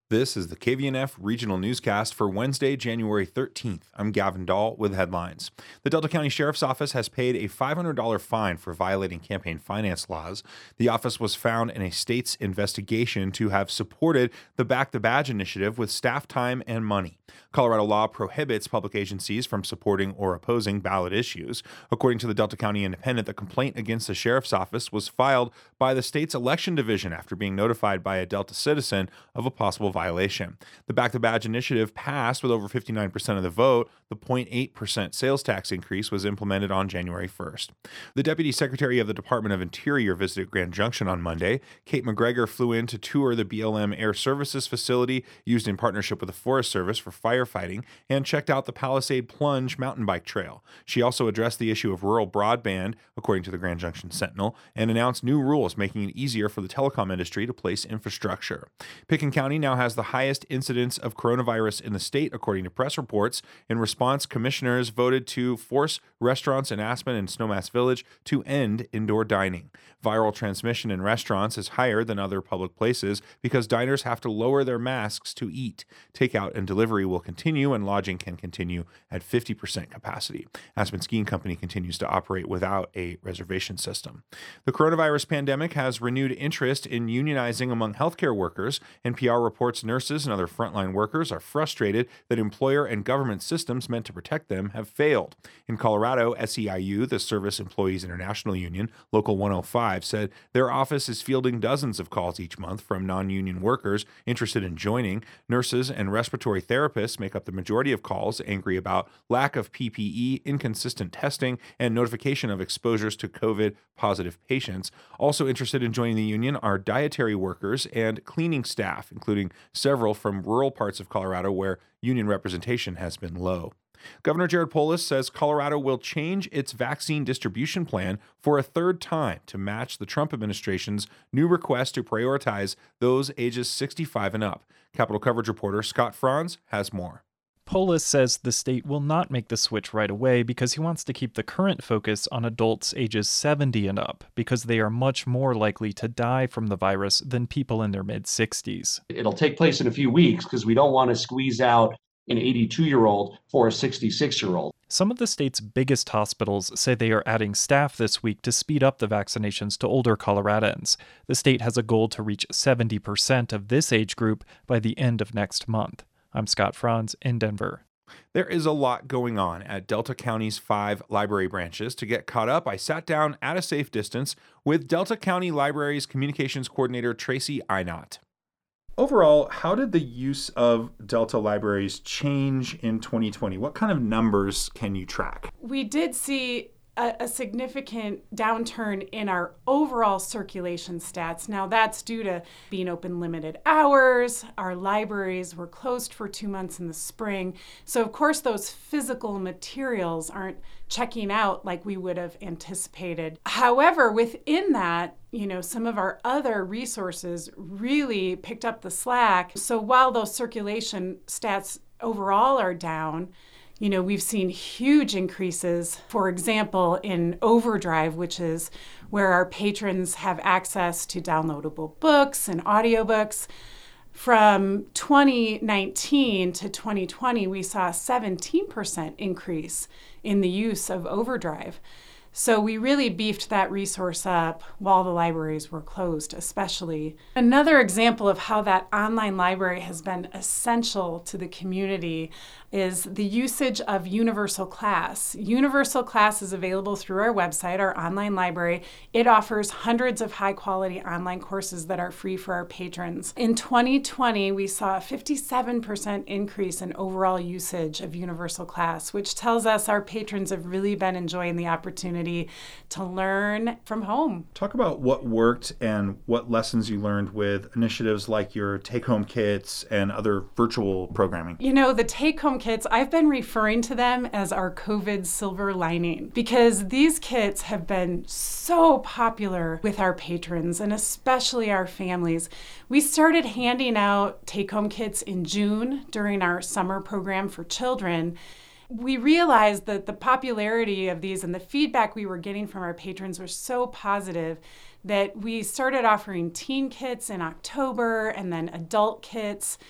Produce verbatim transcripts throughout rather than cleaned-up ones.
This is the K V N F Regional Newscast for Wednesday, January thirteenth. I'm Gavin Dahl with headlines. The Delta County Sheriff's Office has paid a five hundred dollars fine for violating campaign finance laws. The office was found in a state's investigation to have supported the Back the Badge initiative with staff time and money. Colorado law prohibits public agencies from supporting or opposing ballot issues. According to the Delta County Independent, the complaint against the Sheriff's Office was filed by the state's election division after being notified by a Delta citizen of a possible violation. The Back the Badge initiative passed with over fifty-nine percent of the vote. The zero point eight percent sales tax increase was implemented on January first. The Deputy Secretary of the Department of Interior visited Grand Junction on Monday. Kate McGregor flew in to tour the B L M Air Services facility used in partnership with the Forest Service for firefighting and checked out the Palisade Plunge mountain bike trail. She also addressed the issue of rural broadband, according to the Grand Junction Sentinel, and announced new rules making it easier for the telecom industry to place infrastructure. Picken County now has the highest incidence of coronavirus in the state, according to press reports. In response, commissioners voted to force restaurants in Aspen and Snowmass Village to end indoor dining. Viral transmission in restaurants is higher than other public places because diners have to lower their masks to eat. Takeout and delivery will continue, and lodging can continue at fifty percent capacity. Aspen Skiing Company continues to operate without a reservation system. The coronavirus pandemic has renewed interest in unionizing among healthcare workers. N P R reports nurses and other frontline workers are frustrated that employer and government systems meant to protect them have failed. In Colorado, S E I U, the Service Employees International Union, Local one oh five, said their office is fielding dozens of calls each month from non-union workers interested in joining. Nurses and respiratory therapists make up the majority of calls, angry about lack of P P E, inconsistent testing, and notification of exposures to COVID-positive patients. Also interested in joining the union are dietary workers and cleaning staff, including several from rural parts of Colorado where union representation has been low. Governor Jared Polis says Colorado will change its vaccine distribution plan for a third time to match the Trump administration's new request to prioritize those ages sixty-five and up. Capitol Coverage reporter Scott Franz has more. Polis says the state will not make the switch right away because he wants to keep the current focus on adults ages seventy and up, because they are much more likely to die from the virus than people in their mid-sixties. It'll take place in a few weeks because we don't want to squeeze out an eighty-two-year-old for a sixty-six-year-old. Some of the state's biggest hospitals say they are adding staff this week to speed up the vaccinations to older Coloradans. The state has a goal to reach seventy percent of this age group by the end of next month. I'm Scott Franz in Denver. There is a lot going on at Delta County's five library branches. To get caught up, I sat down at a safe distance with Delta County Library's communications coordinator, Tracy Einott. Overall, how did the use of Delta libraries change in twenty twenty? What kind of numbers can you track? We did see a, a significant downturn in our overall circulation stats. Now, that's due to being open limited hours. Our libraries were closed for two months in the spring. So, of course, those physical materials aren't checking out like we would have anticipated. However, within that, you know, some of our other resources really picked up the slack. So while those circulation stats overall are down, you know, we've seen huge increases, for example, in Overdrive, which is where our patrons have access to downloadable books and audiobooks. From twenty nineteen to twenty twenty, we saw a seventeen percent increase in the use of Overdrive. So we really beefed that resource up while the libraries were closed, especially. Another example of how that online library has been essential to the community is the usage of Universal Class. Universal Class is available through our website, our online library. It offers hundreds of high-quality online courses that are free for our patrons. In twenty twenty, we saw a fifty-seven percent increase in overall usage of Universal Class, which tells us our patrons have really been enjoying the opportunity to learn from home. Talk about what worked and what lessons you learned with initiatives like your take-home kits and other virtual programming. You know, the take-home kits, I've been referring to them as our COVID silver lining because these kits have been so popular with our patrons and especially our families. We started handing out take-home kits in June during our summer program for children. We realized that the popularity of these and the feedback we were getting from our patrons was so positive that we started offering teen kits in October and then adult kits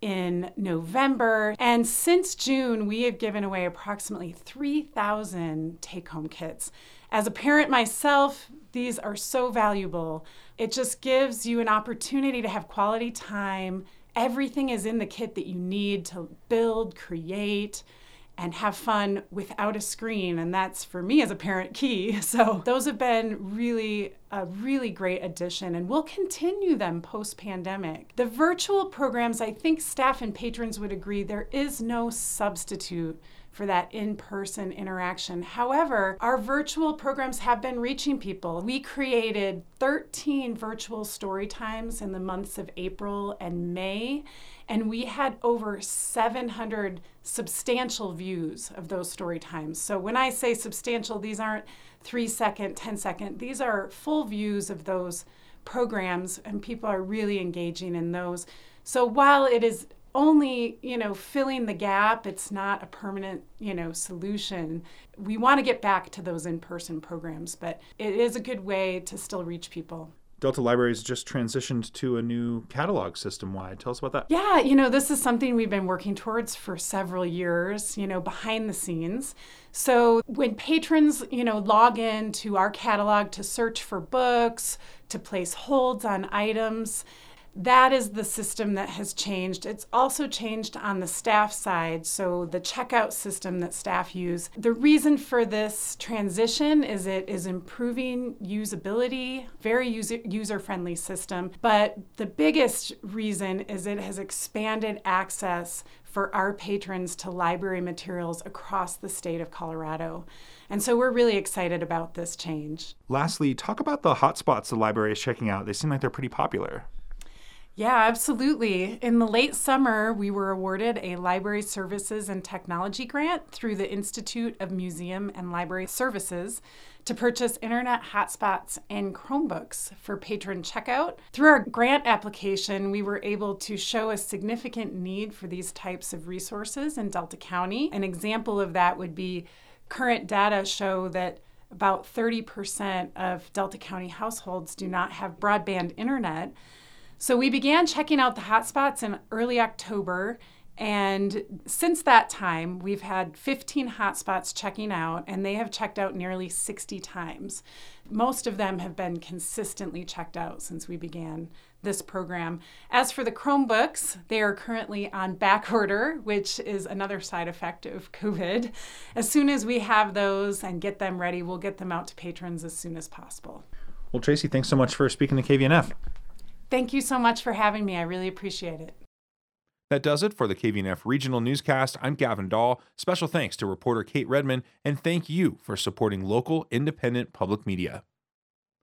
in November. And since June, we have given away approximately three thousand take-home kits. As a parent myself, these are so valuable. It just gives you an opportunity to have quality time. Everything is in the kit that you need to build, create, and have fun without a screen. And that's, for me as a parent, key. So those have been really a really great addition, and we'll continue them post-pandemic. The virtual programs, I think staff and patrons would agree, there is no substitute for that in-person interaction. However, our virtual programs have been reaching people. We created thirteen virtual story times in the months of April and May, and we had over seven hundred substantial views of those story times. So when I say substantial, these aren't three second, ten second, these are full views of those programs, and people are really engaging in those. So while it is only, you know, filling the gap, it's not a permanent, you know, solution. We want to get back to those in-person programs, but it is a good way to still reach people. Delta Libraries just transitioned to a new catalog system-wide. Tell us about that. Yeah, you know, this is something we've been working towards for several years, you know, behind the scenes. So when patrons, you know, log in to our catalog to search for books, to place holds on items, that is the system that has changed. It's also changed on the staff side, so the checkout system that staff use. The reason for this transition is it is improving usability, very user, user-friendly system, but the biggest reason is it has expanded access for our patrons to library materials across the state of Colorado. And so we're really excited about this change. Lastly, talk about the hotspots the library is checking out. They seem like they're pretty popular. Yeah, absolutely. In the late summer, we were awarded a Library Services and Technology grant through the Institute of Museum and Library Services to purchase internet hotspots and Chromebooks for patron checkout. Through our grant application, we were able to show a significant need for these types of resources in Delta County. An example of that would be current data show that about thirty percent of Delta County households do not have broadband internet. So we began checking out the hotspots in early October, and since that time, we've had fifteen hotspots checking out, and they have checked out nearly sixty times. Most of them have been consistently checked out since we began this program. As for the Chromebooks, they are currently on back order, which is another side effect of COVID. As soon as we have those and get them ready, we'll get them out to patrons as soon as possible. Well, Tracy, thanks so much for speaking to K V N F. Thank you so much for having me. I really appreciate it. That does it for the K V N F Regional Newscast. I'm Gavin Dahl. Special thanks to reporter Kate Redman, and thank you for supporting local independent public media.